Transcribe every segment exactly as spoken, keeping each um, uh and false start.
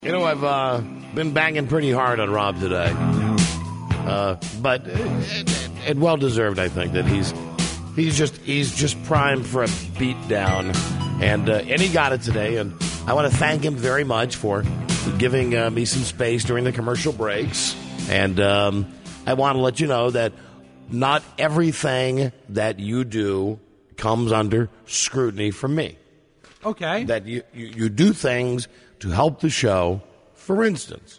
You know, I've uh, been banging pretty hard on Rob today, uh, but it, it well deserved. I think that he's he's just he's just primed for a beat down, and uh, and he got it today. And I want to thank him very much for giving uh, me some space during the commercial breaks. And um, I want to let you know that not everything that you do comes under scrutiny from me. Okay. That you, you, you do things to help the show. For instance,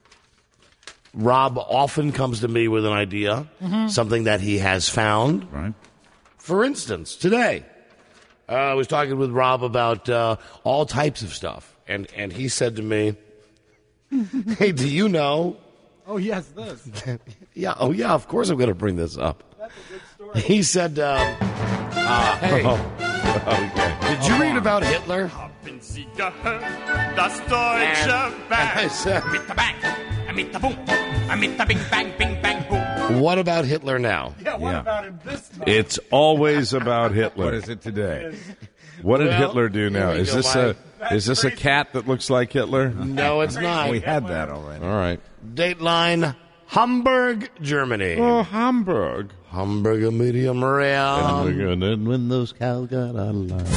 Rob often comes to me with an idea, mm-hmm. something that he has found. Right. For instance, today, uh, I was talking with Rob about uh, all types of stuff, and, and he said to me, hey, do you know? Oh, yes, this. yeah, oh, yeah, of course I'm going to bring this up. That's a good story. He said, um, uh, hey, Okay. did you read about Hitler? Haben Sie gehört, das Deutsche And- and I Band? said, Mit der Bang, mit der Boom, mit der Bing Bang, Bing Bang Boom. what about Hitler now? Yeah, what Yeah. about him this time? It's always about Hitler. What is it today? What did Well, Hitler do now? here we Is go, this my- a is this a cat that looks like Hitler? No, it's not. We had that already. All right. Dateline, Hamburg, Germany. Oh, Hamburg. Hamburger medium rare. And then when those cows got out of line.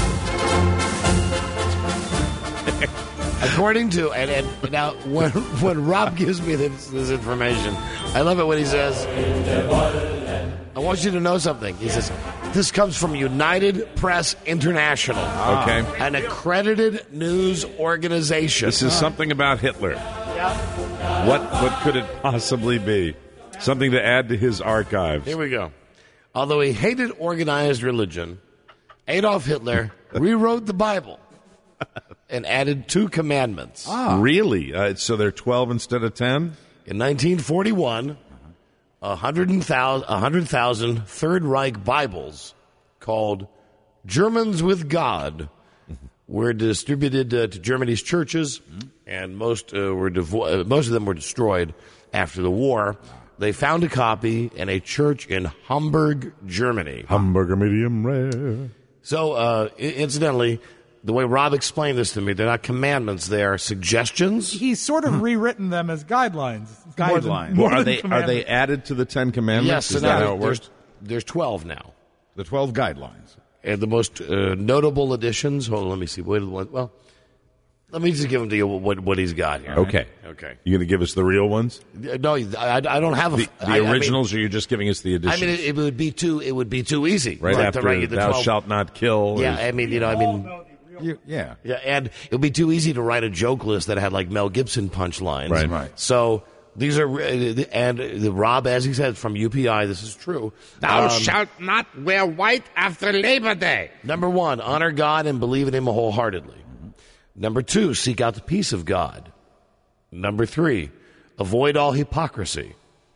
According to, and, and now when, when Rob gives me this, this information, I love it when he says, I want you to know something. He says, this comes from United Press International, Okay. an accredited news organization. This is something about Hitler. What what could it possibly be? Something to add to his archives. Here we go. Although he hated organized religion, Adolf Hitler rewrote the Bible and added two commandments. Really? Uh, so they're twelve instead of ten? In nineteen forty-one, one hundred thousand Third Reich Bibles called Germans with God were distributed uh, to Germany's churches, and most uh, were devo- uh, most of them were destroyed after the war. They found a copy in a church in Hamburg, Germany. Hamburger medium rare. So, uh, i- incidentally, the way Rob explained this to me, they're not commandments; they are suggestions. He's sort of rewritten them as guidelines. More than- Guidelines. more Well, are than they are commandments. they added to the Ten Commandments? Yes, Is so that now how it there's, works? there's twelve now. The twelve guidelines. And the most uh, notable additions. Hold on, let me see. Wait, well, let me just give him to you what, what he's got here. Okay. Okay. You going to give us the real ones? No, I, I don't have a, The, the I- I mean- originals, or you're just giving us the I editions? mean, it, it would be too. It would be too easy. right to after write you the "Thou twelve. shalt not kill." Yeah, is- I mean, you know, I mean, You, yeah. yeah, and it would be too easy to write a joke list that had like Mel Gibson punchlines. Right. Right. So these are, uh, and the Rob, as he said, from U P I, this is true. Thou Um, shalt not wear white after Labor Day. Number one, honor God and believe in Him wholeheartedly. Number two, seek out the peace of God. Number three, avoid all hypocrisy.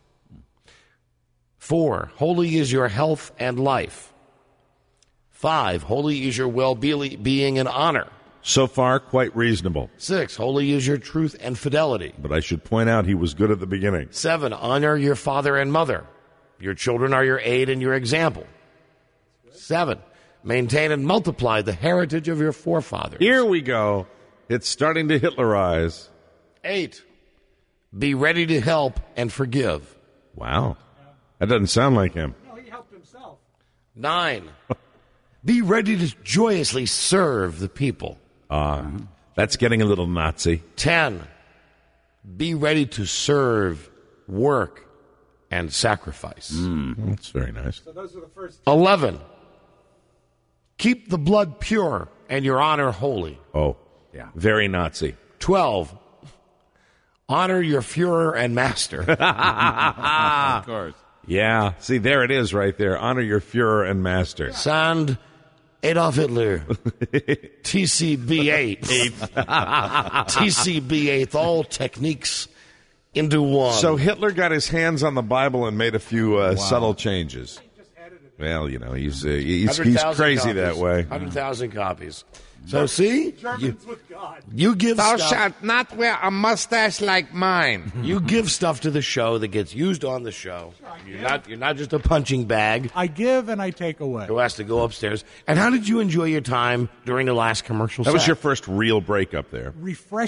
Four, holy is your health and life. Five, holy is your well-being and honor. so far, quite reasonable. Six, holy is your truth and fidelity. But I should point out he was good at the beginning. Seven, honor your father and mother. Your children are your aid and your example. Seven, maintain and multiply the heritage of your forefathers. Here we go. It's starting to Hitlerize. Eight, be ready to help and forgive. Wow. That doesn't sound like him. No, he helped himself. Nine, be ready to joyously serve the people. Uh, that's getting a little Nazi. Ten, be ready to serve, work, and sacrifice. That's very nice. So those are the first. Eleven, keep the blood pure and your honor holy. Oh, Yeah. very Nazi. Twelve, honor your Führer and master. Of course. Yeah. See, there it is right there. Honor your Führer and master. Signed, Adolf Hitler. T C B eight. T C B eight, all techniques into one. So Hitler got his hands on the Bible and made a few uh, subtle changes. Well, you know, he's uh, he's, he's crazy that way. one hundred thousand copies. So, see? You, Germans with God. you give Thou stuff. shalt not wear a mustache like mine. You give stuff to the show that gets used on the show. You're not you're not just a punching bag I give and I take away. who has to go upstairs. And how did you enjoy your time during the last commercial That set? was your first real breakup there. Refreshing.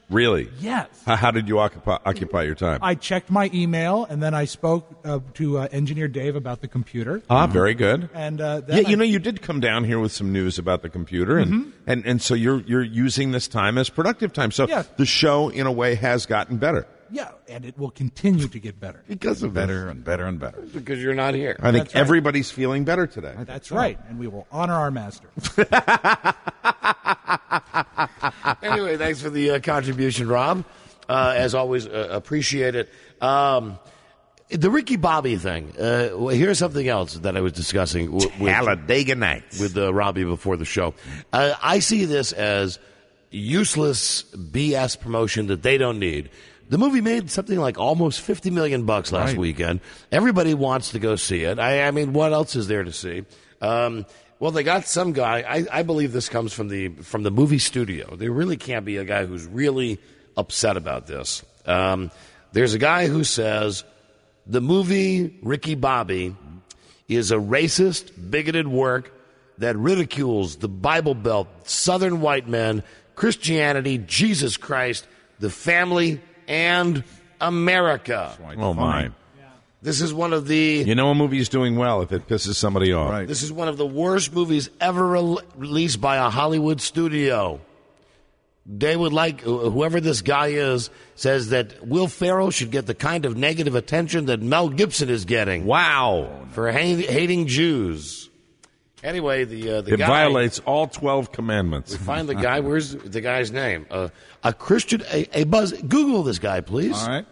Really? Yes. How, how did you occupy, occupy your time? I checked my email, and then I spoke uh, to uh, engineer Dave about the computer. Ah, very good. And uh, then Yeah, you I- know, you did come down here with some news about the computer, and, Mm-hmm. and, and so you're you're using this time as productive time. So Yeah. the show, in a way, has gotten better. Yeah, and it will continue to get better. Because of Better and better and better. Because you're not here. I think That's right. everybody's feeling better today. That's right, and we will honor our master. Anyway, thanks for the uh, contribution, Rob. Uh, as always, uh, appreciate it. Um, the Ricky Bobby thing. Uh, well, here's something else that I was discussing w- with, Talladega Nights. with uh, Robbie before the show. Uh, I see this as useless B S promotion that they don't need. The movie made something like almost fifty million bucks last Right. weekend. Everybody wants to go see it. I, I mean, what else is there to see? Um, well, they got some guy. I, I believe this comes from the from the movie studio. There really can't be a guy who's really upset about this. Um, there's a guy who says the movie Ricky Bobby is a racist, bigoted work that ridicules the Bible Belt, Southern white men, Christianity, Jesus Christ, the family, and America. Oh, my. This is one of the You know a movie's doing well if it pisses somebody off. Right. this is one of the worst movies ever re- released by a Hollywood studio. They would like whoever this guy is says that Will Ferrell should get the kind of negative attention that Mel Gibson is getting Wow. for ha- hating Jews. Anyway, the uh, the It guy violates all twelve commandments. Find the guy. Where's the guy's name? Uh, a Christian, a, a buzz. Google this guy, please. All right.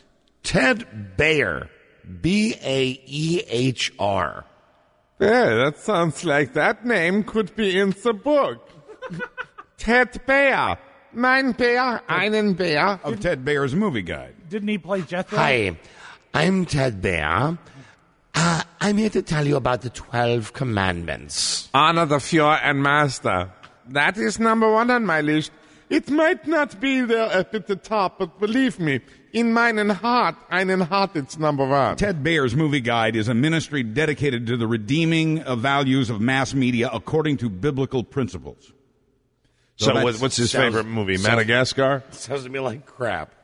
Ted Bayer, B A E H R. Yeah, that sounds like that name could be in the book. Ted Bayer. Mein Bayer, einen Bayer. Of Ted Bayer's movie guide. Didn't he play Jethro? Hi, I'm Ted Bayer. Uh, I'm here to tell you about the Twelve Commandments. Honor the Führer and Master. That is number one on my list. It might not be there at the top, but believe me, in meinen heart, einen heart, it's number one. Ted Bayer's movie guide is a ministry dedicated to the redeeming of values of mass media according to biblical principles. So, that's- what, what's his sounds- favorite movie? sounds- Madagascar? Sounds to me like crap.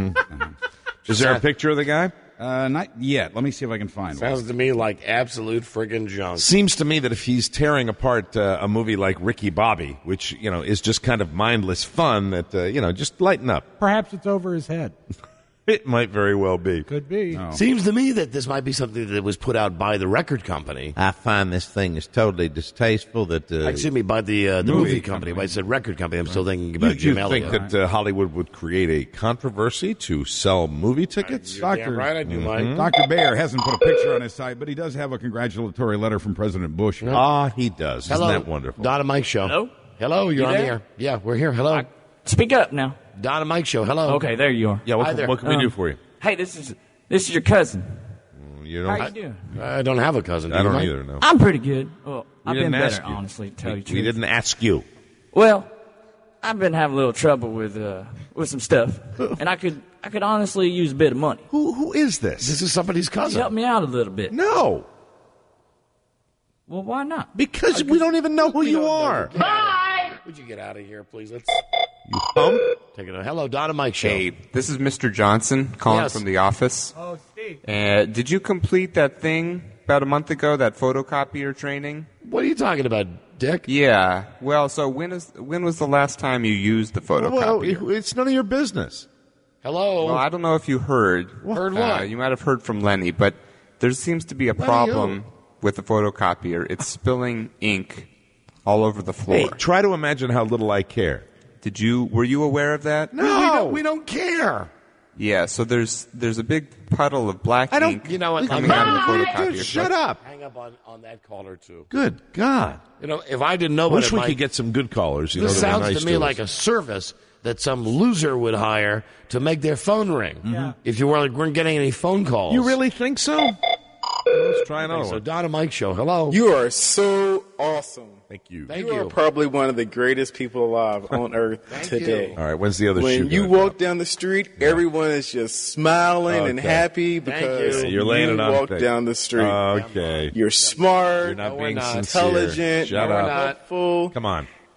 Is there a picture of the guy? Uh, not yet. Let me see if I can find one. Sounds to me like absolute friggin' junk. Seems to me that if he's tearing apart uh, a movie like Ricky Bobby, which, you know, is just kind of mindless fun, that, uh, you know, just lighten up. Perhaps it's over his head. It might very well be. Could be. Seems to me that this might be something that was put out by the record company. I find this thing is totally distasteful. That uh, Excuse me, by the uh, the movie, Movie company. company. But I said record company. I'm still thinking You, about you Jim think Elliott. that uh, Hollywood would create a controversy to sell movie tickets? You're damn Doctor- right, I do, Mike. Doctor Bayer hasn't put a picture on his site, but he does have a congratulatory letter from President Bush. Ah, he does. Hello, Isn't that wonderful? Don and Mike show. Hello? Hello, you're You on the there? air. Yeah, we're here. Hello, Speak up now. Don and Mike show. Hello. Okay, there you are. Yeah, what, Hi can- there. what can we Um, do for you? Hey, this is this is your cousin. You How don't, you doing? I don't have a cousin. Do I you, don't Mike? either, no. I'm pretty good. Well, I've didn't been ask better, you. honestly, to tell we, you the we truth. didn't ask you. Well, I've been having a little trouble with uh, with some stuff, and I could I could honestly use a bit of money. Who Who is this? This is somebody's cousin. Help me out a little bit. No, Well, why not? because we don't even know who you are. Bye. Would you get out of here, please? Let's You punk. take it. Hello, Don and Mike show. Hey, this is Mister Johnson calling Yes. from the office. Oh, Steve. Uh, did you complete that thing about a month ago, that photocopier training? What are you talking about, Dick? Yeah. Well, so when is when was the last time you used the Well, photocopier? it's none of your business. Hello. Well, I don't know if you heard. Heard Uh, what? you might have heard from Lenny, but there seems to be a Lenny problem with the photocopier. It's spilling ink all over the floor. Hey, try to imagine how little I care. Did you? Were you aware of that? No, we don't, we don't care. Yeah. So there's there's a big puddle of black I don't- ink You know what? coming I'm- out of the Dude, photocopier. shut up. Hang up on, on that caller too. Good God. You know, if I didn't know I about wish it, we Mike, could get some good callers. You this know, that are sounds nice to me us. like a service that some loser would hire to make their phone ring. Yeah. If you weren't, weren't getting any phone calls. You really think so? Let's try another So one. Don and Mike show. Hello. You are so awesome. Thank you. Thank you you. are probably one of the greatest people alive on earth today. All right, when's the other shoe When you gonna walk drop? down the street, everyone is just smiling and Okay. happy because you. You're laying you it on walk thick. down the street. Okay. You're smart, You're not No, we're being not. sincere. intelligent, Shut No, we're up. not. helpful. Come on.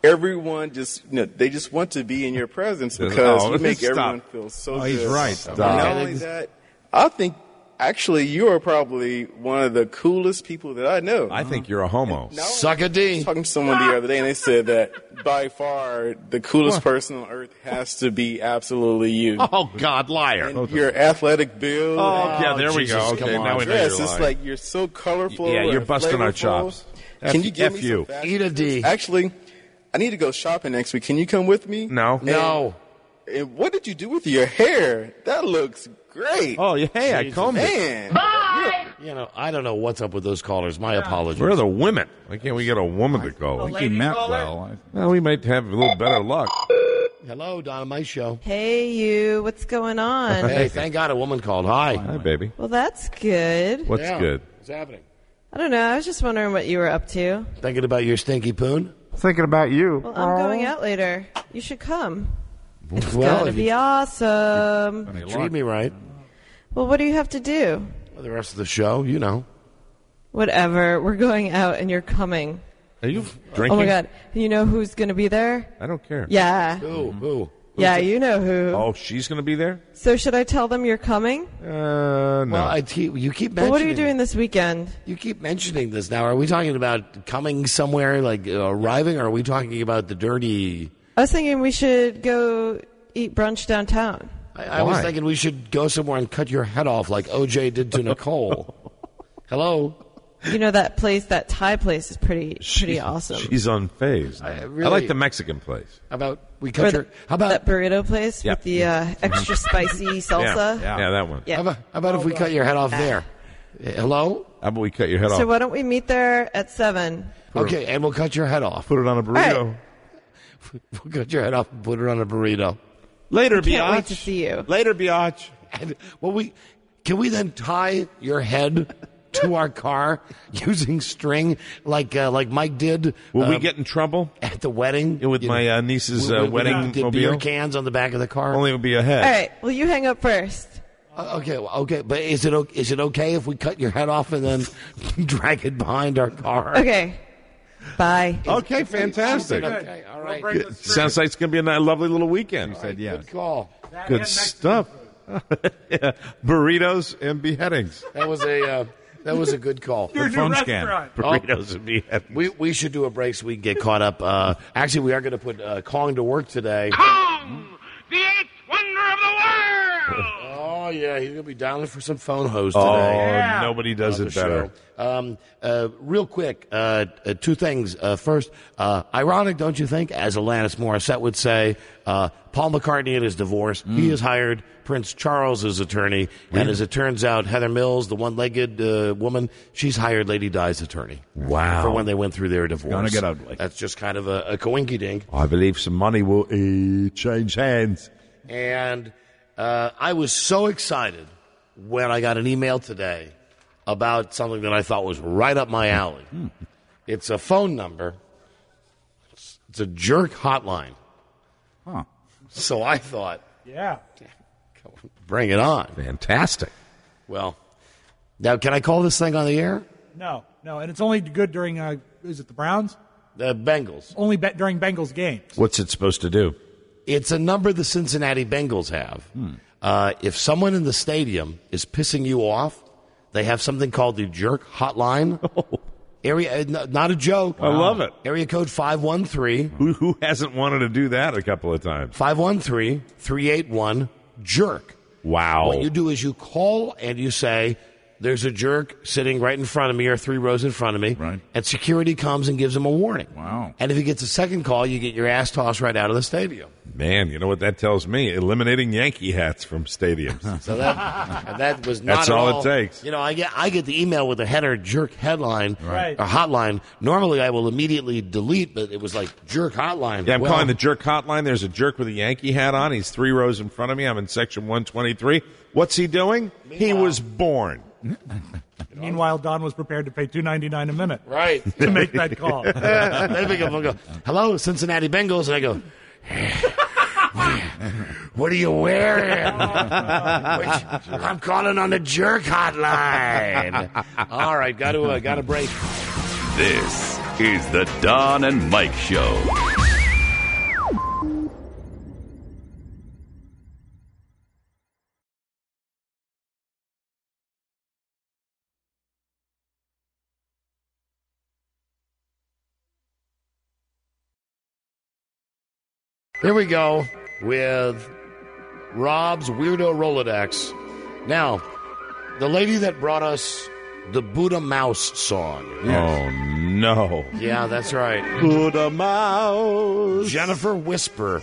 everyone just, you know, they just want to be in your presence because Oh, you make stop. everyone feel so Oh, good. he's right. And Stop. not only that, I think actually you are probably one of the coolest people that I know. I think you're a homo. No, Suck a I D. was talking to someone the other day, and they said that by far the coolest person on earth has to be absolutely you. Oh, God, liar. And your athletic build. Oh, and yeah, there we Jesus, go. come Okay, on. now we know dress, you're it's lying. like you're so colorful. Yeah, you're and busting our flavorful. chops. Can F- you give F me you. some fashion Eat a tips? D. Actually, I need to go shopping next week. Can you come with me? No. No. And what did you do with your hair? That looks great. Oh, yeah, hey, I Jesus. combed it. Man. You know, I don't know what's up with those callers. My apologies. Where are the women? Why can't we get a woman to call? I think he meant well. I- Well, we might have a little better luck. Hello, Donna My Show. Hey, you. What's going on? Hey, thank God a woman called. Hi. Hi, baby. Well, that's good. What's Yeah. good? What's happening? I don't know. I was just wondering what you were up to. Thinking about your stinky poon? Thinking about you. Well, I'm going out later. You should come. It's Well, gonna if be you awesome. treat me right. Well, what do you have to do? Well, the rest of the show, you know. Whatever. We're going out and you're coming. Are you drinking? Oh my God. You know who's gonna be there? I don't care. Yeah. Who? Who? Yeah, you know who. Oh, she's going to be there? So should I tell them you're coming? Uh, no. Well, I te- you keep mentioning. Well, what are you doing this weekend? You keep mentioning this now. Are we talking about coming somewhere, like uh, arriving, or are we talking about the dirty? I was thinking we should go eat brunch downtown. I, I was Why? thinking we should go somewhere and cut your head off, like O J did to Nicole. Hello. You know that place, that Thai place, is pretty pretty She- awesome. She's unfazed. I I, really- like the Mexican place. How about we Or cut the- your? How about that burrito place Yep. with the uh, extra spicy salsa? Yeah, yeah, that one. Yeah. how about, how about if we cut your head off there? Uh, Hello. How about we cut your head So off? why don't we meet there at seven? Okay, and we'll cut your head off. Put it on a burrito. We'll cut your head off and put it on a burrito. Later, Can't wait biatch. to see you. Later, biatch. And, well, we can we then tie your head to our car using string like uh, like Mike did. Will we um, get in trouble at the wedding with You my know, uh, niece's we- uh, we- we wedding did beer mobile? cans on the back of the car? Only it would be a head. All right. Well, you hang up first. Uh, okay, well, okay, but is it o- is it okay if we cut your head off and then drag it behind our car? Okay. Bye. Okay, fantastic. Okay, all right. Good. Sounds like it's going to be a ni- lovely little weekend. said yes. Good call. Good stuff. Yeah. Burritos and beheadings. That was a uh, that was a good call. Your new phone scan. restaurant. Burritos and beheadings. We we should do a break so we can get caught up. Uh, actually, we are going to put uh, calling to work today. Kong, the eighth wonder of the world. Oh yeah, he's going to be dialing for some phone hoes Oh, today. nobody does on it the better. show. Um, uh, real quick, uh, uh, two things. Uh, first, uh, ironic, don't you think? As Alanis Morissette would say, uh, Paul McCartney and his divorce. He has hired Prince Charles as attorney, and as it turns out, Heather Mills, the one-legged uh, woman, she's hired Lady Di's attorney. Wow. For when they went through their divorce. gonna get ugly. That's just kind of a, a coinky-dink. I believe some money will uh, change hands. And uh, I was so excited when I got an email today about something that I thought was right up my alley. It's a phone number. It's, it's a jerk hotline. Huh. So I thought, Yeah. bring it on. Fantastic. Well, now can I call this thing on the air? No, no, and it's only good during. Uh, is it the Browns? The Bengals. Only be- during Bengals games. What's it supposed to do? It's a number the Cincinnati Bengals have. Uh, if someone in the stadium is pissing you off, they have something called the jerk hotline. Area, uh, n- not a joke. I love it. Area code five one three, Who, who hasn't wanted to do that a couple of times? five one three, three eight one, jerk. Wow. What you do is you call and you say, there's a jerk sitting right in front of me or three rows in front of me. Right. And security comes and gives him a warning. Wow. And if he gets a second call, you get your ass tossed right out of the stadium. Man, you know what that tells me? Eliminating Yankee hats from stadiums. So that that was not That's at all it takes. You know, I get I get the email with a header jerk headline Right. or hotline. Normally, I will immediately delete, but it was like jerk hotline. Yeah, I'm Well, calling the jerk hotline. There's a jerk with a Yankee hat on. He's three rows in front of me. I'm in section one twenty-three. What's he doing? He was born. Meanwhile, Don was prepared to pay two ninety nine a minute right. to make that call. They pick up and go, hello, Cincinnati Bengals, and I go, what are you wearing? Which, I'm calling on the jerk hotline. All right, got to uh, got to break. This is the Don and Mike Show. Here we go with Rob's Weirdo Rolodex. Now, the lady that brought us the Buddha Mouse song. Oh, no. Yeah, that's right. Buddha Mouse. Jennifer Whisper.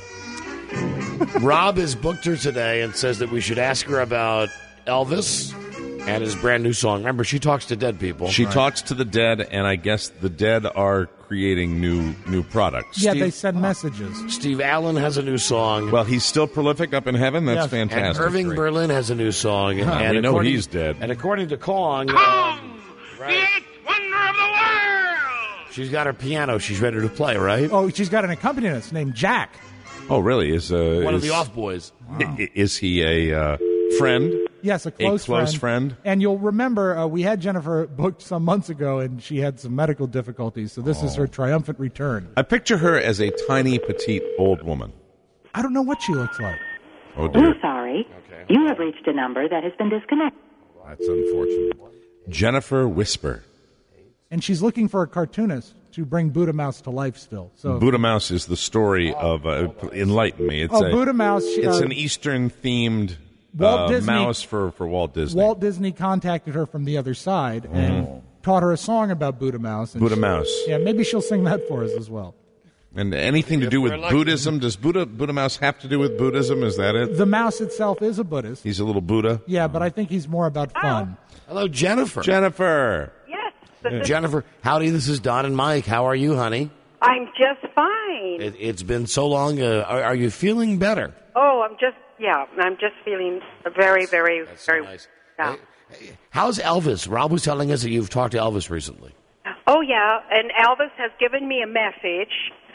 Rob has booked her today and says that we should ask her about Elvis and his brand new song. Remember, she talks to dead people. She Right. talks to the dead, and I guess the dead are creating new new products. Yeah, Steve- they send messages. Steve Allen has a new song. Well, he's still prolific up in heaven. That's Yes. fantastic. And Irving Great. Berlin has a new song. Huh, and we know according- he's dead. And according to Kong, Kong, um, the eighth wonder of the world. she's got her piano. She's ready to play, right? Oh, she's got an accompanist named Jack. Oh, really? Is uh, One is, of the off boys. i- Is he a uh, friend? Yes, a close, close friend. And you'll remember uh, we had Jennifer booked some months ago, and she had some medical difficulties. So this is her triumphant return. I picture her as a tiny, petite old woman. I don't know what she looks like. Oh dear, We're sorry. You have reached a number that has been disconnected. that's unfortunate. Jennifer Whisper. And she's looking for a cartoonist to bring Buddha Mouse to life still. So Buddha Mouse is the story of uh, enlighten me. It's Oh, a, Buddha Mouse, she- It's uh, an Eastern themed Walt uh, Disney- mouse for, for Walt Disney. Walt Disney contacted her from the other side and taught her a song about Buddha Mouse. And Buddha she- Mouse. Yeah, maybe she'll sing that for us as well. And anything to do with Buddhism? Does Buddha Buddha Mouse have to do with Buddhism? Is that it? The mouse itself is a Buddhist. He's a little Buddha. Yeah, but I think he's more about fun. Hello, Jennifer. Jennifer. Yes. Jennifer, howdy, this is Don and Mike. How are you, honey? I'm just fine. It, it's been so long. Uh, are, are you feeling better? Oh, I'm just, yeah, I'm just feeling very, very, very, nice. yeah. How's Elvis? Rob was telling us that you've talked to Elvis recently. Oh, yeah, and Elvis has given me a message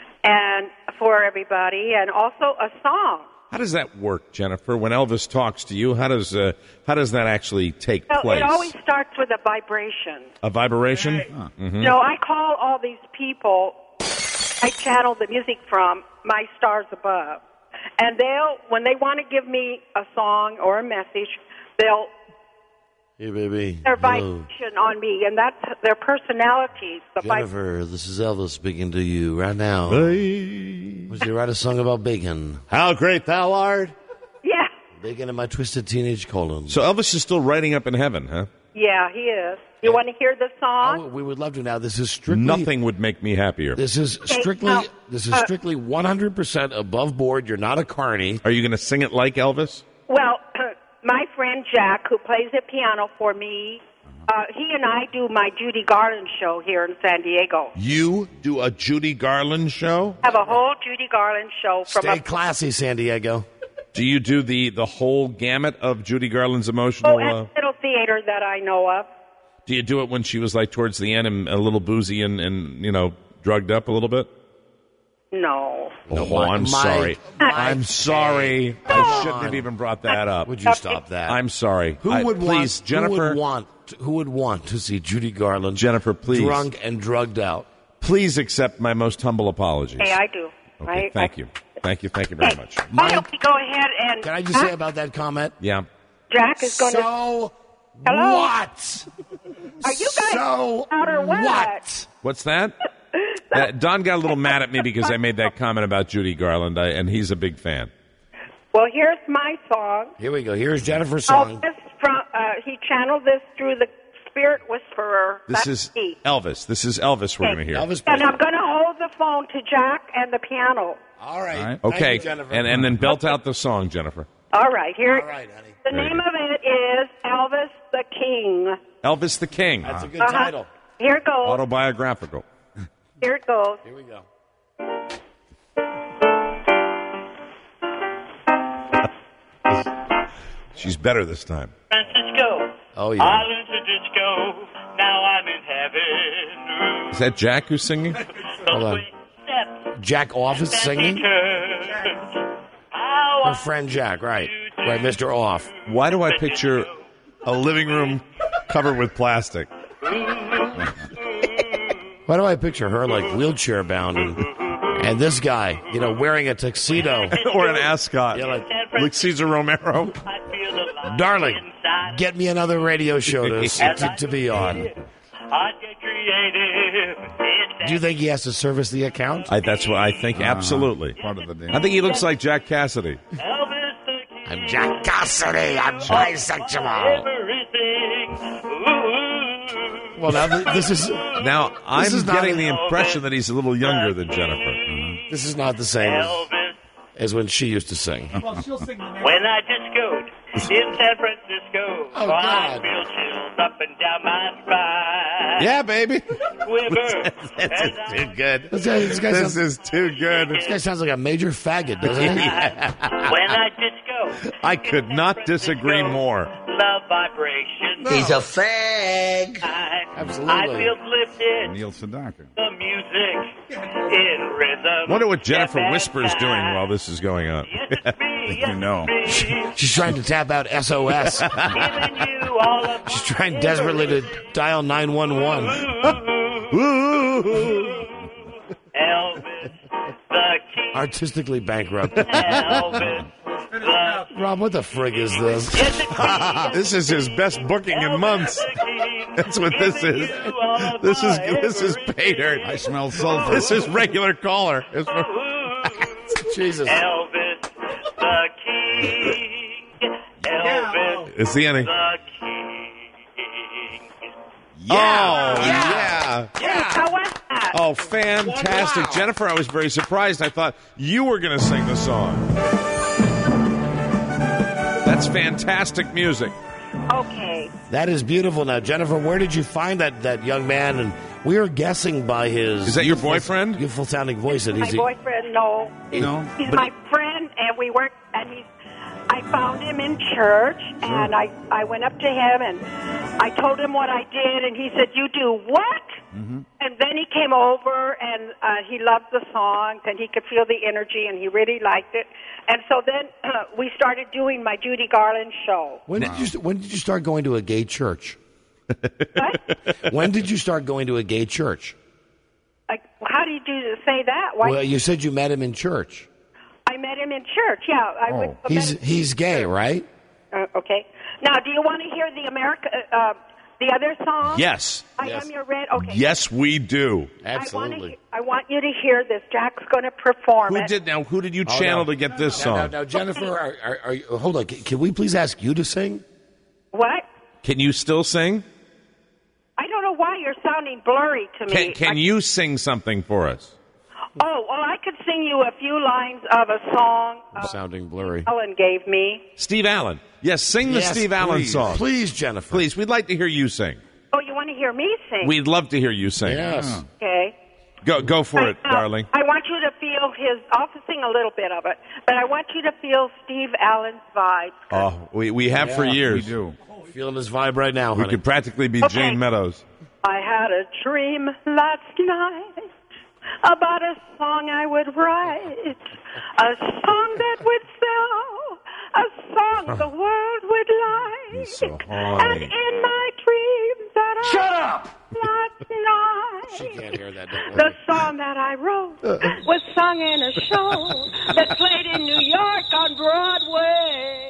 and for everybody and also a song. How does that work, Jennifer? When Elvis talks to you, how does uh, how does that actually take So place? it always starts with a vibration. A vibration? Huh. Mhm. So I call all these people I channel the music from my stars above. And they'll, when they want to give me a song or a message, they'll Hey, baby. their Hello. vibration on me, and that's their personalities. The vib- Jennifer, this is Elvis speaking to you right now. Would you write a song about bacon? How great thou art. Yeah, Bacon in my twisted teenage colon. So Elvis is still writing up in heaven, huh? yeah, he is. You want to hear the song? Oh, we would love to. Now, this is strictly Nothing would make me happier. This is Okay, strictly now, this is uh, strictly one hundred percent above board. You're not a carny. Are you going to sing it like Elvis? Well, my friend Jack, who plays the piano for me, uh, he and I do my Judy Garland show here in San Diego. You do a Judy Garland show? Have a whole Judy Garland show from Stay a classy, San Diego. Do you do the, the whole gamut of Judy Garland's emotional? oh, at Uh, a little theater that I know of. do you do it when she was like towards the end and a little boozy and, and you know drugged up a little bit? No. Oh, my- I'm my- sorry. my- I'm sorry. I shouldn't have even brought that up. Would you stop that? I'm sorry. Who I- would please, want? Jennifer? Who would want? Who would want to see Judy Garland? Jennifer, please. drunk and drugged out. Please accept my most humble apologies. Hey, I do. Okay, I, thank you. Thank you. Thank you very much. Why don't we go ahead and... Can I just say about that comment? Yeah. Jack is going to... So Hello? what? Are you guys So out or what? what? What's that? Uh, Don got a little mad at me because I made that comment about Judy Garland, I, and he's a big fan. Well, here's my song. Here we go. Here's Jennifer's Oh, song. this from, uh, he channeled this through the Spirit Whisperer. This That's is me. Elvis. This is Elvis we're going to hear. Elvis And Presley. I'm going to hold the phone to Jack and the piano. All right. All right. Thank Okay, you, Jennifer. and, and then belt out the song, Jennifer. All right, here. All right, honey. The Very name good. of it is Elvis the King. Elvis the King. That's a good Uh-huh. title. Here it goes. Autobiographical. Here it goes. Here we go. She's better this time. Francisco. Oh, yeah. I learned to disco. Now I'm in heaven. Is that Jack who's singing? Hold on. Jack Off is singing? Her friend Jack, right. Right, Mister Off. Why do I picture a living room covered with plastic? Why do I picture her like wheelchair bound and, and this guy, you know, wearing a tuxedo? Or an ascot. Yeah, like, Like Cesar Romero. darling, get me another radio show to, to, to be on. I get dreams creative. Do you think he has to service the account? I, that's what I think. Absolutely. Part of the deal. I think he looks like Jack Cassidy. I'm Jack Cassidy. I'm bisexual. Well, now th- this is Now I'm This is not getting a- the impression that he's a little younger than Jennifer. this is not the same as, as when she used to sing. Well, she'll sing the next When I discoed in San Francisco, Oh, I God. feel chills up and down my spine. Yeah, baby. Quiver. This is too good. This guy, this guy This sounds, is too good. this guy sounds like a major faggot, doesn't he? When I disco, I could not disagree more. love vibration. He's a fag. I, Absolutely. I feel lifted. Neil Sedaka. The music in rhythm. Wonder what Jennifer Step Whisper's back. doing while this is going on. Yes, it's me. Yes, You know. it's me. She's trying to tap out S O S. Giving you all of She's my trying desperately to dial nine one one. Elvis, the king. Artistically bankrupt. Elvis, the Rob, what the frig is this? yes, it's me. Yes, This is his best booking in months. the king. That's what this Giving is. you all of This is my this is everything. pay dirt. I smell sulfur. This is regular caller. It's for- Jesus. Elvis, the king. Elvis, Is he any? the king. Oh, yeah. How was that? Oh, fantastic. Jennifer, I was very surprised. I thought you were going to sing the song. That's fantastic music. Okay. That is beautiful. Now, Jennifer, where did you find that, that young man? And we are guessing by his... Is that your youthful- boyfriend? Youthful-sounding voice. That My he's boyfriend, no. No. He's But- my friend, and we work, and he's. I found him in church, and I, I went up to him, and I told him what I did, and he said, "You do what?" Mm-hmm. And then he came over, and uh, he loved the songs, and he could feel the energy, and he really liked it. And so then uh, we started doing my Judy Garland show. When did you When did you start going to a gay church? When did you start going to a gay church? Like, how do you do to say that? Why? Well, you said you met him in church. I met him in church. Yeah, I Oh, went. he's he's gay, right? Uh, okay. Now, do you want to hear the America, uh, the other song? Yes. I Yes. am your red. Okay. Yes, we do. I want, to, I want you to hear this. Jack's going to perform Who it. did now? Who did you Oh, channel no. to get this Now, now, song? now, Jennifer, are, are, are you, hold on. Can, can we please ask you to sing? What? Can you still sing? I don't know why you're sounding blurry to me. Can, can I- you sing something for us? Oh, well, I could sing you a few lines of a song uh, Sounding blurry. Ellen gave me. Steve Allen. Yes, sing the Yes, Steve Allen please. song. Please, Jennifer. Please, we'd like to hear you sing. Oh, you want to hear me sing? We'd love to hear you sing. Yes. Okay. Go go for it, I, uh, darling. I want you to feel his. I'll sing a little bit of it, but I want you to feel Steve Allen's vibe. Oh, we, we have for Yeah, years. We do. Feeling his vibe right now, We honey. could practically be Okay. Jane Meadows. I had a dream last night about a song I would write, a song that would sell, a song the world would like. He's so And horny. in my dreams that I Shut up! last night, She can't hear that. Don't the worry. song that I wrote was sung in a show that played in New York on Broadway.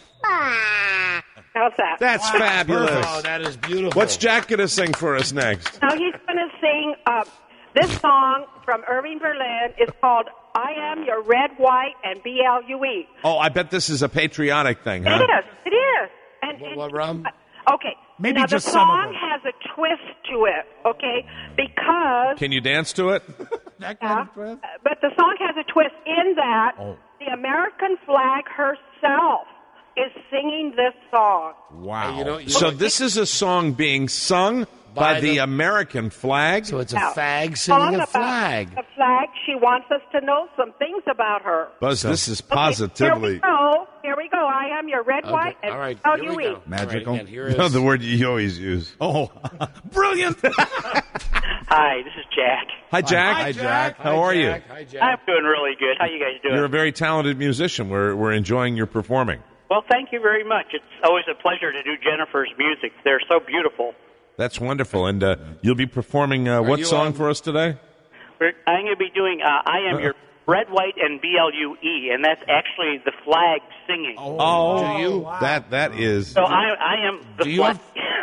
How's that? That's fabulous. Oh, that is beautiful. What's Jack going to sing for us next? Now he's going to sing uh, this song from Irving Berlin. It's called "I Am Your Red, White, and B L U E." Oh, I bet this is a patriotic thing, It huh? is. It is. And, What, and- what, Rom? okay. Maybe now, just the some of song them. has a twist to it. Okay, because Can you dance to it? That yeah, kind of twist? uh, but the song has a twist in that Oh. the American flag herself is singing this song. Wow. you know- you so know- this is a song being sung by, By the, the- American flag? So it's a Now, fag song singing a about flag. The flag. She wants us to know some things about her. Buzz, this is Okay, positively... Here we go. Here we go. I am your red, Okay, white, and all right. L Here U we E. go. Magical. All right, and here is No, the word you always use. Oh, brilliant. Hi, this is Jack. Hi, Jack. Hi, Jack. How are you? Hi, Jack. I'm doing really good. How you guys doing? You're a very talented musician. We're, we're enjoying your performing. Well, thank you very much. It's always a pleasure to do Jennifer's music. They're so beautiful. That's wonderful. And uh, you'll be performing uh, what you, song um, for us today? We're, I'm going to be doing uh, I Am Your Red, White, and B L U E, and that's actually the flag singing. Oh, do you? That, that is... So I, I am the Do you flag. have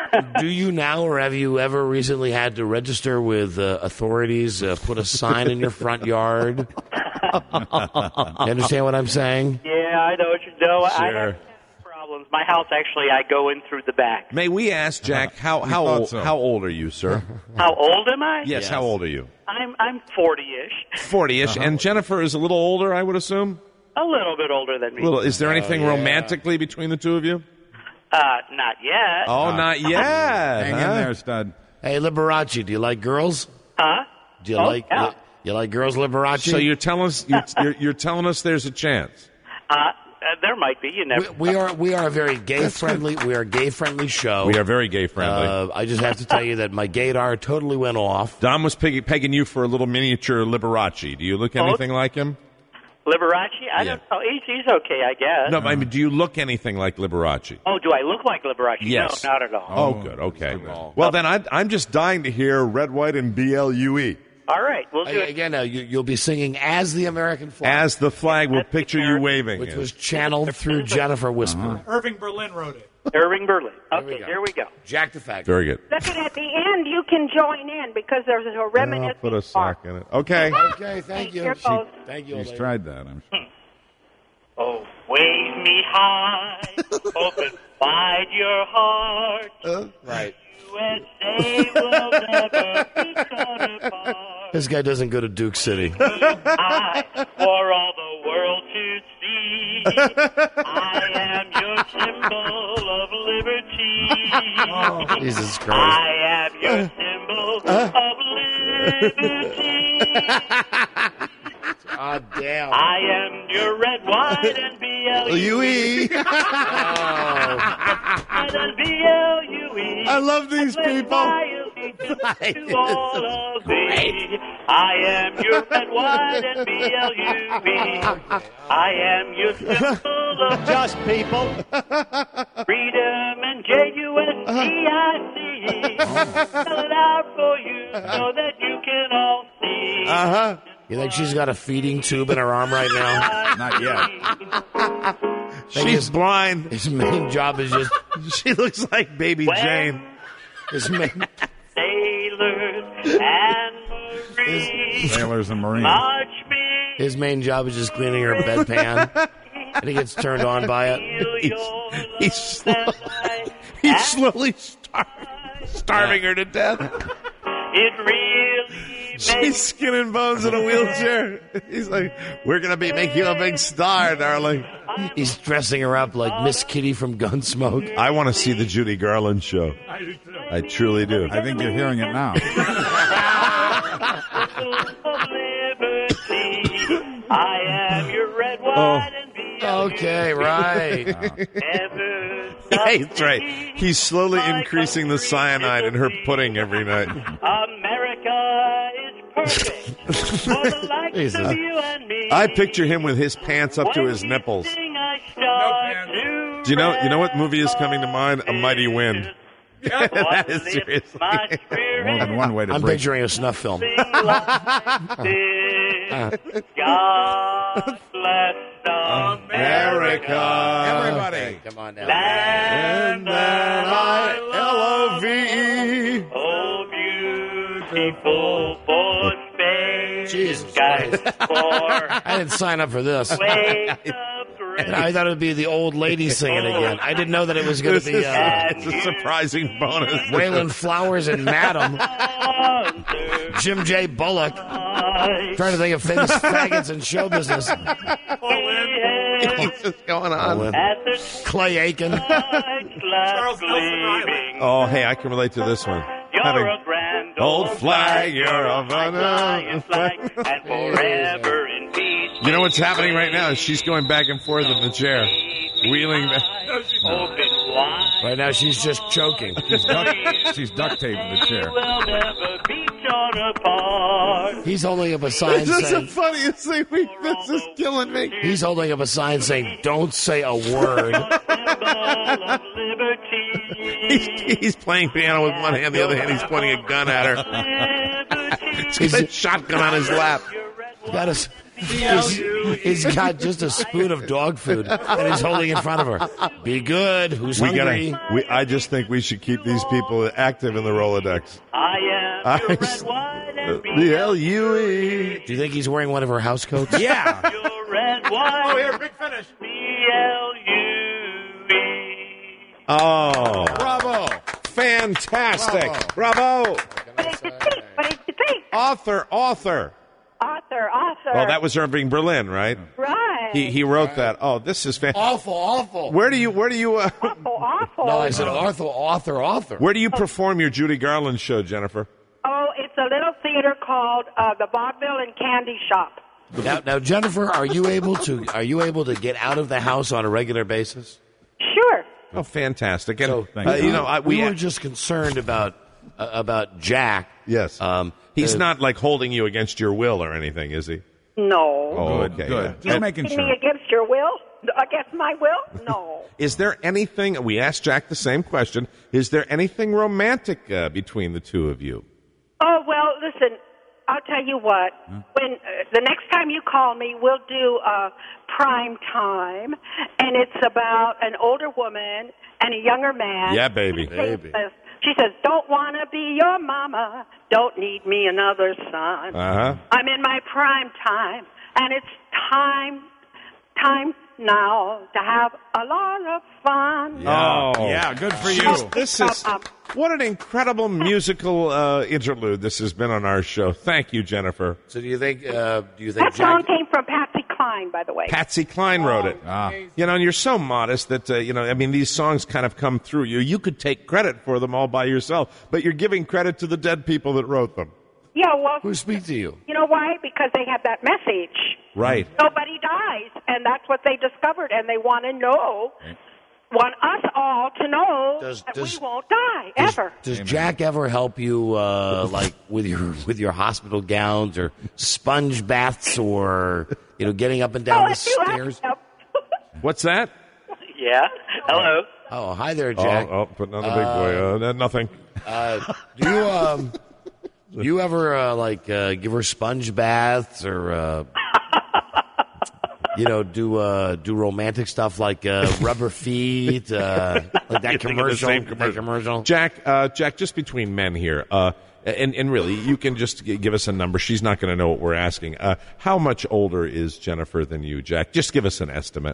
do you now, or have you ever recently had to register with uh, authorities, uh, put a sign in your front yard? You understand what I'm saying? Yeah, I know what you know. I Sure. have problems. My house, actually, I go in through the back. May we ask, Jack, how how thought old, so. how old are you, sir? How old am I? Yes, how old are you? I'm I'm forty-ish. forty-ish. And Jennifer is a little older, I would assume? A little bit older than me. Little. Is there anything yeah. romantically between the two of you? Uh, not yet. Oh, not yet. Hang in huh? there, stud. Hey, Liberace, do you like girls? Huh? Do you Oh, like yeah. you like girls, Liberace? So you're telling us you're, you're, you're telling us there's a chance. Uh, uh, there might be. You never. we, we are we are a very gay friendly we are a gay friendly show. We are very gay friendly. Uh, I just have to tell you that my gaydar totally went off. Dom was peg- pegging you for a little miniature Liberace. Do you look anything like him? Liberace? I Yeah. don't know. He's, he's okay, I guess. No, I mean, do you look anything like Liberace? Oh, do I look like Liberace? Yes. No, not at all. Oh, good. Okay. Well, then I, I'm just dying to hear Red, White, and B L U E. All right, we'll do I- it. Again, now you, you'll be singing as the American flag, As the flag will picture you waving. which it. was channeled through Jennifer Whisper. Irving Berlin wrote it. Irving Berlin. we Okay, go. here we go. Jack the Fact. Very good. Second, at the end, you can join in because there's a I'll reminiscence. put a sock in it. Okay. Okay, thank you. Here goes. Thank you. She's lady. tried that, I'm sure. Oh, wave me high, open wide your heart. Right. U S A will never be torn apart. This guy doesn't go to Duke City. I, for all the world to see, I am your symbol of liberty. Jesus Christ. I am your symbol of liberty. Ah, damn. I am your red, white, and B L U E. Oh. And then B L U E. I love these people. To all of thee. I am your red, white, and B L U E. I am your symbol of just people. Freedom and J U S T I C. Spell it out for you so that you can all see. Uh-huh. You think she's got a feeding tube in her arm right now? Not yet. She's blind. His main job is just... She looks like Baby When Jane. His main, sailors and marines Sailors and Marines. march me. his main job is just cleaning her bedpan. And he gets turned on by it. He's, he's, slow, he's slowly star- starving her to death. It really She's makes skin and bones in a wheelchair. He's like, we're going to be make you a big star, darling. He's dressing her up like Miss Kitty from Gunsmoke. I want to see the Judy Garland show. I truly do. I think you're hearing it now. I am your red, white, and B L U E. Okay, right. Ever Yeah, that's right. He's slowly increasing the cyanide in her pudding every night. America is perfect for the likes Jesus. of you and me. I picture him with his pants up to his nipples. Sing, I start to Do you know? You know what movie is coming to mind? A Mighty Wind. That is seriously. More than one way to I'm break. picturing a snuff film. Sing like this. God bless America. Everybody. Come on now. Land that I L O V E. Oh, beautiful for space. Jesus Skies Christ. for I didn't sign up for this. wake up And I thought it would be the old lady singing again. I didn't know that it was going This to be is uh, it's a surprising bonus. Waylon Flowers and Madam. Jim J. Bullock. Trying to think of famous faggots in show business. What's just going on? At the Clay Aiken. Charles leaving. Oh, hey, I can relate to this one. You're Having a grand old flag, you're a flying flag, and forever in peace. You know what's happening right now? She's going back and forth in the chair, wheeling back. Open wide. Right now she's just choking. She's duct, she's duct taped to the chair. Will never be torn apart. He's holding up a sign This is the saying, funniest thing. We, this is killing me. he's holding up a sign saying, don't say a word. Symbol of liberty. He's, he's playing piano with one hand, the other hand he's pointing a gun at her. Liberty. He's got a shotgun on his lap. He's got his, He's, he's got just a spoon of dog food that he's holding in front of her. Be good. Who's We hungry? gotta. We, I just think we should keep these people active in the Rolodex. I am I- your red, white, and The L U E. Do you think he's wearing one of her house coats? Yeah. your red, white. Oh, here, big finish. B L U E. Oh, Bravo. fantastic! Bravo, What did you think? What did you think? author, author. Author, author. Oh, that was Irving Berlin, right? right. He he wrote that. Oh, this is fantastic. Awful, awful. Where do you where do you uh, awful, awful. No, I said author, author, author. where do you perform your Judy Garland show, Jennifer? Oh, it's a little theater called uh, the Vaudeville and Candy Shop. Now, now, Jennifer, are you able to are you able to get out of the house on a regular basis? Sure. Oh, fantastic! And So, uh, you know, I, we, we were just concerned about uh, about Jack. yes, Um, he's uh, not like holding you against your will or anything, is he? No. Oh, Good, okay. good. yeah. Just And making Me sure. against your will? Against my will? No. is there anything? We asked Jack the same question. Is there anything romantic uh, between the two of you? Oh, well, listen, I'll tell you what. When uh, the next time you call me, we'll do uh, prime time, and it's about an older woman and a younger man. Yeah, baby. She says, she says, don't want to be your mama, don't need me another son. Uh huh. I'm in my prime time, and it's time, time now to have a lot of fun. Oh, Yeah, good for you. Jeez, this is what an incredible musical uh, interlude this has been on our show. Thank you, Jennifer. So, do you think? Uh, do you think That song Jack? came from Patsy Cline, by the way. Patsy Cline wrote it. Ah. You know, and you're so modest that, uh, you know, I mean, these songs kind of come through you. You could take credit for them all by yourself, but you're giving credit to the dead people that wrote them. Yeah, well, Who speak to you? you know why? Because they have that message. Right. Nobody dies, and that's what they discovered, and they want to know, want us all to know Does- that does- we won't die, Does, ever. does Jack ever help you, uh, like with your with your hospital gowns or sponge baths or you know getting up and down Oh, the if you have stairs? help. What's that? Yeah. Hello. Oh, hi there, Jack. Oh, oh putting on the big boy. Uh, nothing. Uh, do you um, do you ever uh, like uh, give her sponge baths or uh, you know do uh, do romantic stuff like uh, rubber feet, uh, like that You're thinking of the commercial? same That commercial. Jack, uh, Jack, just between men here, uh, and, and really, you can just g- give us a number. She's not going to know what we're asking. Uh, how much older is Jennifer than you, Jack? Just give us an estimate.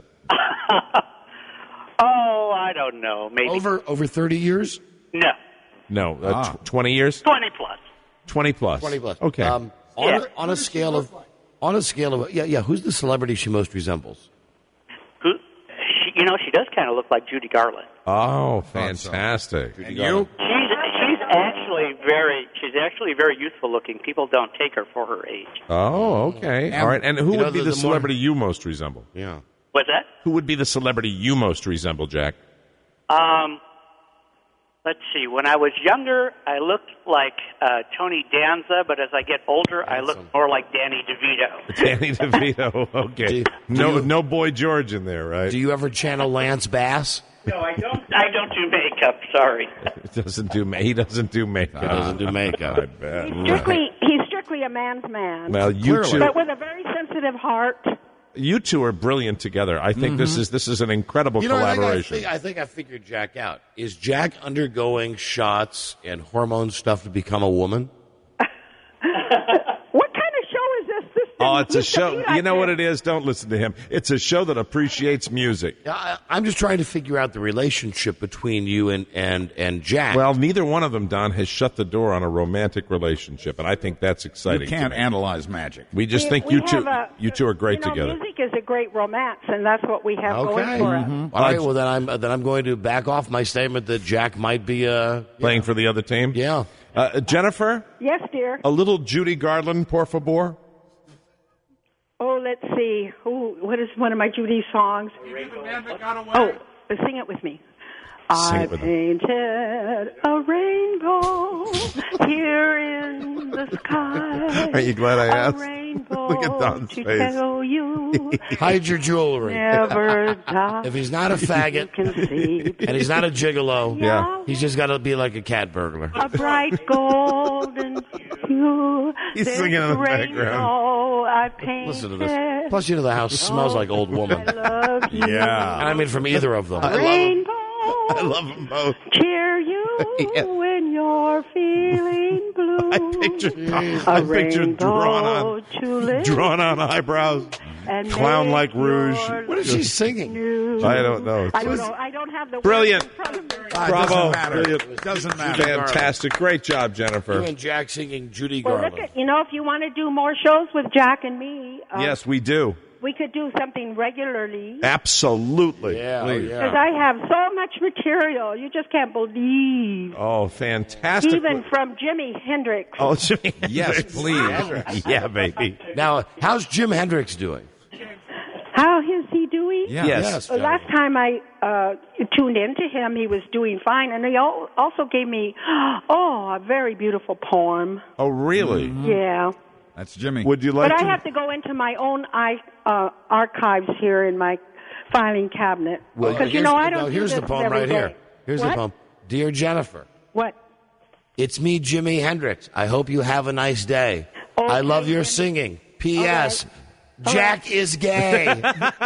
Oh, I don't know. Maybe. Over over thirty years. No. No, uh, Ah. tw- twenty years? twenty plus. twenty plus. Twenty plus. Okay. Um, on, Yeah. a, on a scale of on a scale of yeah yeah. Who's the celebrity she most resembles? Who? She, you know, she does kind of look like Judy Garland. oh, fantastic. And you? She's she's actually very she's actually very youthful looking. People don't take her for her age. Oh, okay. All right. And who You know, would be the- the, the more- celebrity you most resemble? Yeah. What's that? Who would be the celebrity you most resemble, Jack? Um, let's see. When I was younger, I looked like uh, Tony Danza, but as I get older, I look more like Danny DeVito. Danny DeVito. Okay. Do you- no, do you- no Boy George in there, right? Do you ever channel Lance Bass? No, I don't. I don't do makeup. Sorry. He doesn't do. ma- He doesn't do makeup. He doesn't do makeup. I bet. Strictly, he's strictly a man's man. Well, you two, But with a very sensitive heart. you two are brilliant together. I think this is this is an incredible You know, I think I, collaboration. think, I think I figured Jack out. Is Jack undergoing shots and hormone stuff to become a woman? What kind of show is this? This oh, it's a used to show. be like You know what this. it is? Don't listen to him. It's a show that appreciates music. Yeah, I, I'm just trying to figure out the relationship between you and and and Jack. Well, neither one of them, Don, has shut the door on a romantic relationship, and I think that's exciting. You to can't me. analyze magic. We just We- think we you two, have a- you two are great you know, together. Music is a great romance, and that's what we have okay. going for us. All right. Well, then I'm then I'm going to back off my statement that Jack might be uh Playing for the other team. yeah. Uh, Jennifer, Yes, dear. a little Judy Garland, por favor. Oh, let's see. Ooh, what is one of my Judy songs? Oh, sing it with me. Sing I it with them. painted a rainbow here in the sky. Aren't you glad I A asked? rainbow Look at Don's to face. tell you Hide your jewelry. never die. If he's not a faggot and he's not a gigolo, Yeah. he's just got to be like a cat burglar. A bright golden hue. He's This singing in the rainbow background. I painted. Listen to this. Plus, you know, the house smells like old woman. love you. Yeah. And I mean, from either of them. Rainbow. I love them both. Cheer you Yeah. when you're feeling blue. I picture, A I picture rainbow drawn on, to live drawn on eyebrows, and clown like make rouge. your What is she singing? new. I don't know. I don't know. I don't have the Brilliant. words in front of me. Bravo. Doesn't matter. Brilliant. Doesn't matter. Fantastic. Great job, Jennifer. You and Jack singing Judy Well, Garland. look at, you know, if you want to do more shows with Jack and me, uh, Yes, we do. we could do something regularly. Absolutely. Yeah, Please. Because I have so much material, you just can't believe. Oh, fantastic. Even from Jimi Hendrix. Oh, Jimmy. Yes, please. Yeah, baby. Now, how's Jim Hendrix doing? How is he doing? Yeah. Yes. Yes. Well, last time I uh, tuned into him, he was doing fine, and he al- also gave me, oh, a very beautiful poem. Oh, really? Yeah. That's Jimmy. Would you like But to? I have to go into my own I, uh, archives here in my filing cabinet. Well, because, you here's- know, I don't no, do here's this the poem every right day. here. Here's What? the poem. Dear Jennifer, What? it's me, Jimi Hendrix. I hope you have a nice day. I love your singing. P S. Jack is gay.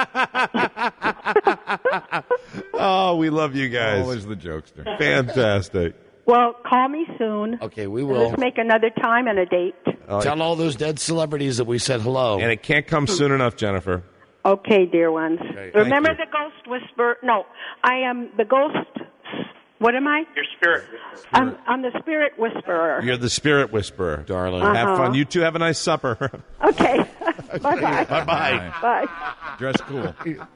Oh, we love you guys. Always the jokester. Fantastic. Well, call me soon. Okay, we will. Let's make another time and a date. Tell all those dead celebrities that we said hello. And it can't come soon enough, Jennifer. Okay, dear ones. thank Remember you. the ghost whisperer? No, I am the ghost. What am I? Your spirit. I'm, I'm the spirit whisperer. You're the spirit whisperer. Darling. Uh-huh. Have fun. You two have a nice supper. Okay. Bye-bye. Bye-bye. Bye. Dress cool.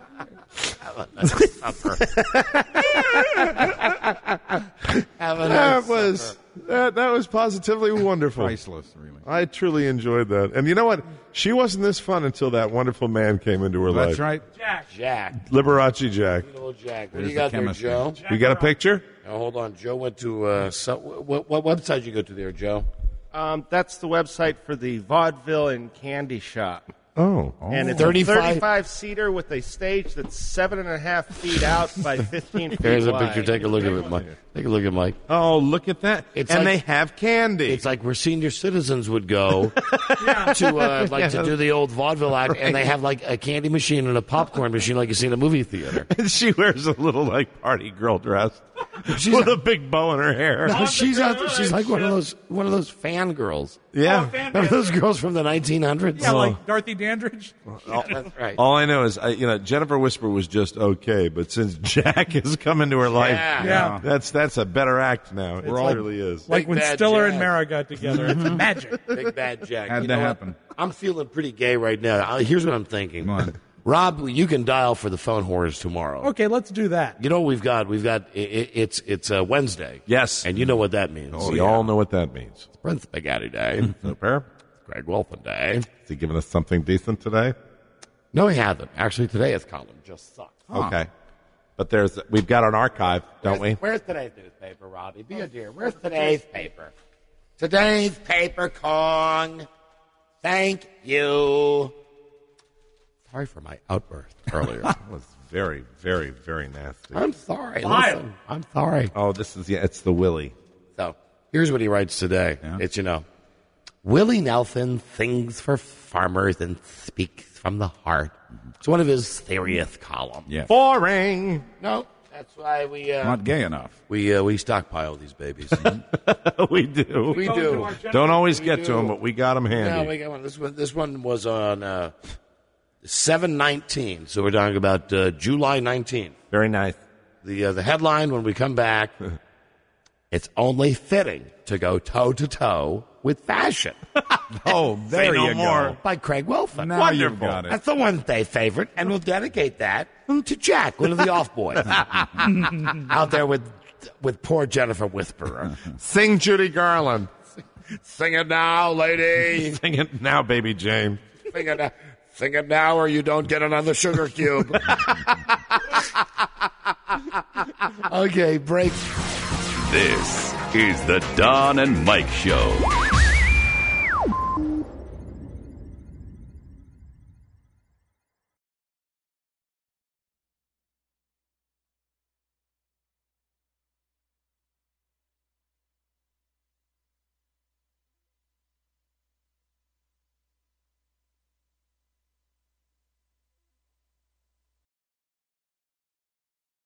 Have a That nice was supper. that, that was positively wonderful. Priceless, really. I truly enjoyed that. And you know what? She wasn't this fun until that wonderful man came into her life. That's right. Jack. Liberace Jack. Good old Jack. What There's do you got the there, chemistry. Joe? You got a picture? Now, hold on. Joe went to, uh, so, what, what website did you go to there, Joe? Um, that's the website for the Vaudeville and Candy Shop. Oh. And it's thirty-five a thirty-five seater with a stage that's seven and a half feet out by fifteen feet Here's a wide. picture. Take a look at it, Mike. Take a look at Mike. Oh, look at that. It's and like- they have candy. It's like where senior citizens would go to uh, like to do the old vaudeville act, and they have like a candy machine and a popcorn machine, like you see in a movie theater. And she wears a little like party girl dress with a big bow in her hair. No, she's out, she's like one of those one of those fangirls. Yeah. Remember those girls from the nineteen hundreds? Yeah, like Dorothy Dandridge. That's right. All I know is, I, you know, Jennifer Whisper was just okay, but since Jack has come into her life, Yeah. Yeah. that's that's a better act now. It like- really is. Like Big when Bad Stiller Jack. and Mara got together. It's magic. Big Bad Jack. Had You to know what? happen. I'm feeling pretty gay right now. Uh, Here's what I'm thinking. Come on. Rob, you can dial for the phone whores tomorrow. Okay, let's do that. You know what we've got? We've got i i it's it's uh, Wednesday. Yes. And you know what that means. we all know what that means. Prince Spaghetti Day. Super. Greg Wolfen Day. Is he giving us something decent today? No, he hasn't. Actually, today's column just sucks. Okay. But there's we've got an archive, don't we? Where's today's newspaper, Robbie? Be a dear. Where's today's paper? Today's paper, Kong. Thank you. Sorry for my outburst earlier. That was very, very, very nasty. I'm sorry. Listen, I'm sorry. Oh, this is yeah, it's the Willie. So here's what he writes today. It's, you know, Willie Nelson sings for farmers and speaks from the heart. It's one of his serious columns. Yeah. Boring. No, that's why we uh, Not gay enough. we uh, we stockpile these babies. we do. We do. Don't always We get do. to them, but we got them handy. No, we got one. This one, this one was on uh, seven nineteen. So we're talking about uh, July nineteenth. Very nice. The uh, the headline when we come back, it's only fitting to go toe to toe with fashion. Oh, there Say no you more go. by Craig Wilson. Now you've got it. That's the Wednesday favorite, and we'll dedicate that to Jack, one of the off boys, out there with with poor Jennifer Whisperer. Sing Judy Garland. Sing it now, lady. Sing it now, baby James. Sing it now. Sing it now, or you don't get another sugar cube. Okay, break. This is the Don and Mike Show.